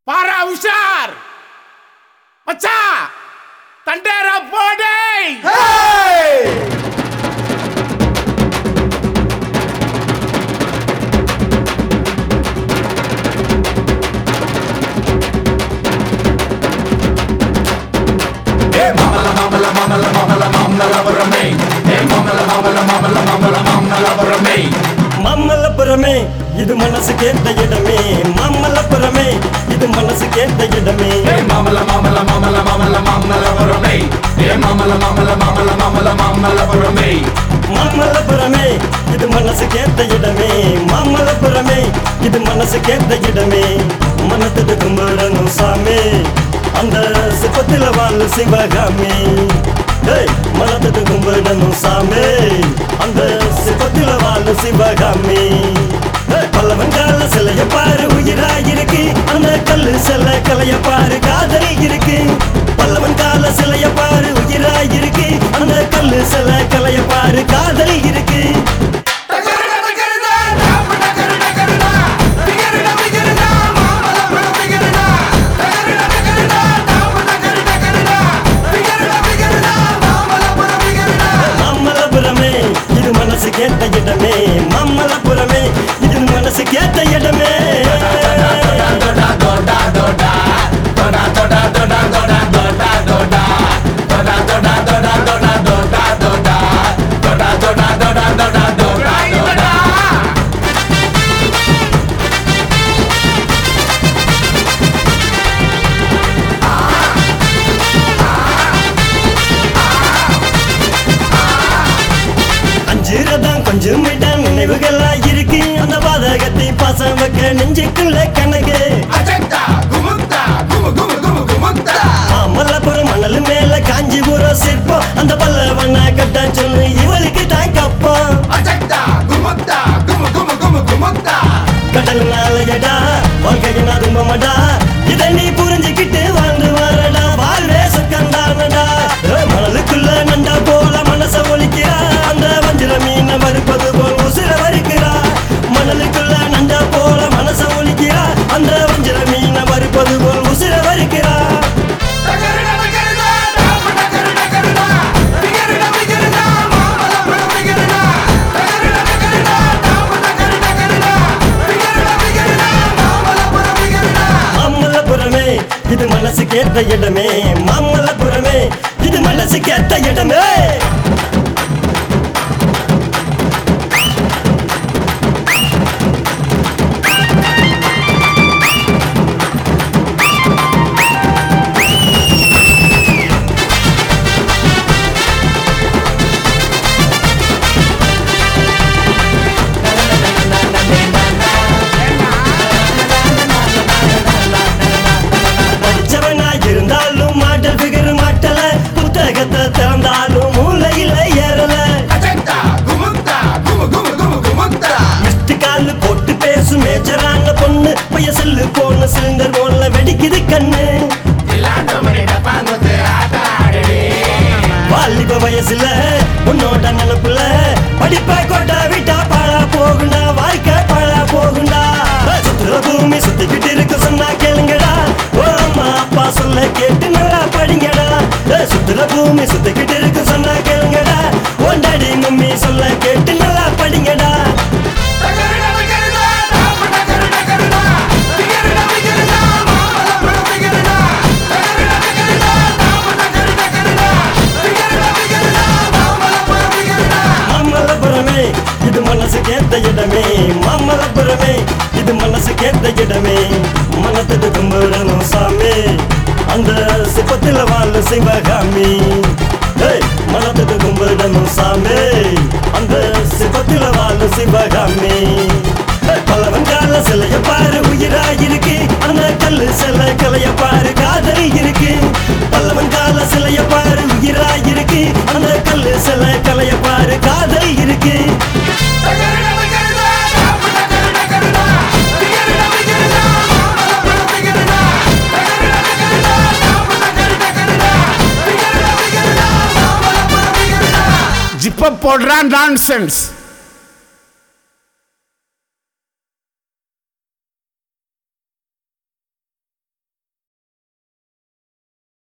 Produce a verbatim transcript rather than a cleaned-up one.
பாரா உஷார் மச்சா தண்டேரா போடே மாமல்லபுரமே இது மனசு கேட்ட இடமே மாமல்லபுரமே இது மனசு கேட்ட இடமே மாமல்ல மாமல்ல மாமல்ல மாமல்ல மாமல்லபுரமே மாமல்ல மாமல்ல மாமல்ல மாமல்ல மாமல்லபுரமே மாமல்லபுரமே இது மனசு கேட்ட இடமே மாமல்லபுரமே இது மனசு கேட்ட இடமே மனத்துக்கு கும்பிடணும் சாமி அந்த சிப்பத்தில வாழ் சிவகாமி மனத்துக்கு கும்பிடணும் சாமி அந்த சிப்பத்தில வாழ் சிவகாமி பல்லவன் கால சிலைய பாரு உயிராயிருக்கு அந்த கல்லு சில கலைய பாரு காதலி இருக்கு பல்லவன் கால சிலைய பாரு உயிராயிருக்கு அந்த கல்லு சில கலைய பாரு காதலி இருக்கு மாமல்லபுரமே இது மனசு கேட்ட இடமே மாமல்லபுரமே இது மனசு கேட்ட இடமே அஞ்சுரதான் கொஞ்சம் இடம் நினைவுகளா இருக்கு அந்த பாதகத்தை பாசம் வைக்க நெஞ்சுக்குள்ள கணக்கு மாமல்லபுரம் மணல் மேல காஞ்சிபுரம் சிற்பம் அந்த பல்லவன கட்ட சொல்லு இவளுக்கு தான் கப்பம் கடல் நாளையடா வாழ்க்கையினா துன்பமடா இதை நீ புரிஞ்சுக்கிட்டு வாழ்ந்து வரடா வாழ்வே சுக்கந்தானடா மணலுக்குள்ள நண்டா போல மனச ஒலிக்கிறா அந்த வஞ்சிர மீன மறுப்பது போல் உசிர வரிக்கிறா மணலுக்குள்ள நண்டா போல மனச ஒலிக்கிறா அந்த வஞ்சிர மீன மறுப்பது போல் உசிர வரிக்கிறா மாமல்லபுரமே இது மனசு கேட்ட இடமே மாமல்லபுரமே இது மனசு கேட்ட இடமே இருந்தாலும் மாடல் பிகர் மாட்டல புத்தகத்தை திறந்தாலும் மூளையில ஏறல மிஸ்டு கால் போட்டு பேசும் மேஜரான பொண்ணு பைய செல்லு போன சிலிண்டர் போல வெடிக்குது கண்ணு வாலிப வயசுல உன்னோட நினைப்புல படிப்பா கொட்டா விட்டா பாழா போகுண்டா வாழ்க்கை பாழா போகுண்டா சுத்துற பூமி சுத்திக்கிட்டு இருக்கு சொன்னா கேளுங்கடா ஓ அம்மா அப்பா சொல்ல கேட்டு நல்லா படிங்கடா சுத்துற பூமி சுத்திக்கிட்டு இருக்கு சொன்னா கேளுங்கடா உன் டாடி மம்மி சொல்ல கேட்டு நல்லா படிங்கடா மாமல்லபுரமே இது மனசு கேட்ட இடமே மாமல்லபுரமே இது மனசு கேட்ட இடமே மனத்துக்கு கும்பிடணும் சாமி அந்த சிப்பத்தில வாழ் சிவகாமி மனத்துக்கு கும்பிடணும் சாமி அந்த சிப்பத்தில வாழ் சிவகாமி பல்லவன் கால சிலைய பாரு உயிராயிருக்கு அந்த கல்லு சில கலைய பாரு காதலி இருக்கு பல்லவன் கால சிலைய பாரு உயிராயிருக்கு அந்த கல்லு சில கலைய பாரு காதலி இருக்கு ஜிப்ப போடுறான் நான்சென்ஸ்.